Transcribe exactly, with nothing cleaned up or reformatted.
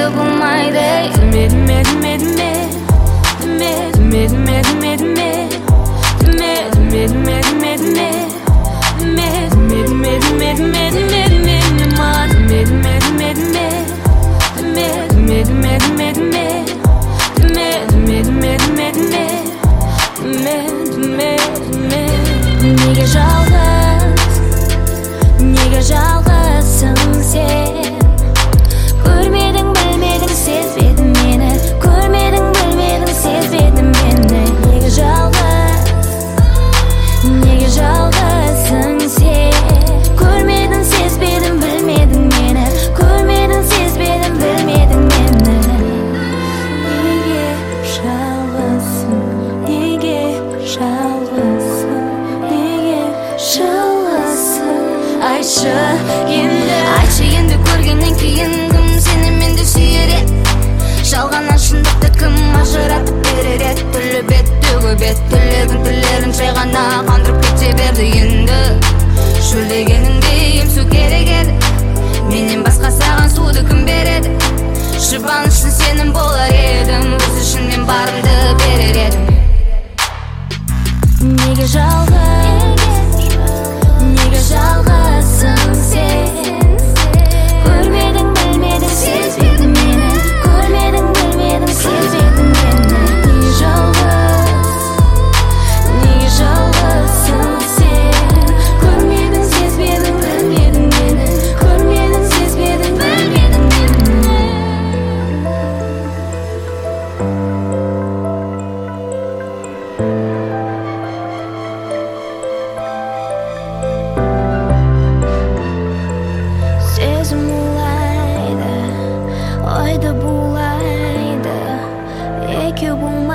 Bilmeydi bulmaydı. Bilme, bilme, bilme, bilme, bilme, bilme, bilme, bilme, bilme, bilme, bilme. Med med med med med med med mat med med med med med med med med med med med med med med med med Nega жалғыз, неге жалғызсың сен? Көрмедің, білмедің, сезбедің мені. Көрмедің, білмедің, сезбедің мені. Неге жалғыз, неге жалғызсың сен? Көрмедің, сезбедің, білмедің мені. Көрмедің, сезбедің, білмедің мені. Неге жалғызсың, неге жалғызсың, неге жалғызсың? Айтшы енді, айтшы енді, көргеннен кейін кім сені менде сүйер еді? Жалғаннан шындықты кім ажыратып берер еді? Түрлі бет, түгі бет, тілегін тілерін жай ғана қандырып кете берді енді. Шөлдегеніңде ем су керек еді, менен басқа саған суды кім береді? Жұбанышын сенің болар едім, біз үшін мен барымды берер едім. Неге жалғыз, неге жалғызсың сен? Көрмедің, білмедің, сезбедің мені. Көрмедің, білмедің, сезбедің мені. Неге жалғыз, неге жалғызсың сен? Көрмедің, сезбедің, білмедің мені. Көрмедің, сезбедің, білмедің мені. Сезім улайды, ойды булайды, екеу болмайды.